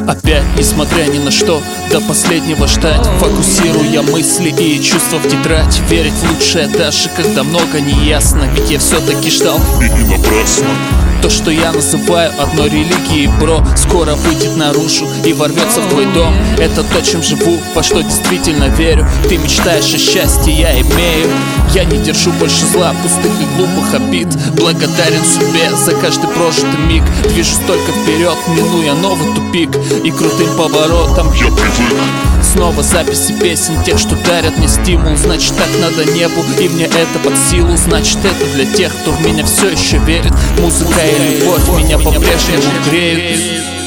Опять, несмотря ни на что, до последнего ждать, фокусируя мысли и чувства в тетрадь. Верить в лучшее даже когда много не ясно, ведь я все-таки ждал, и не напрасно. То, что я называю одной религией, бро, скоро выйдет наружу и ворвется в твой дом. Это то, чем живу, во что действительно верю. Ты мечтаешь о счастье, я имею. Я не держу больше зла, пустых и глупых обид. Благодарен судьбе за каждый прожитый миг. Движусь только вперед, минуя новый тупик, и крутым поворотом Я привык. снова записи песен тех, что дарят мне стимул. Значит, так надо небу, и мне это под силу. Значит, это для тех, кто в меня все еще верит. Музыка и любовь меня по-прежнему греют.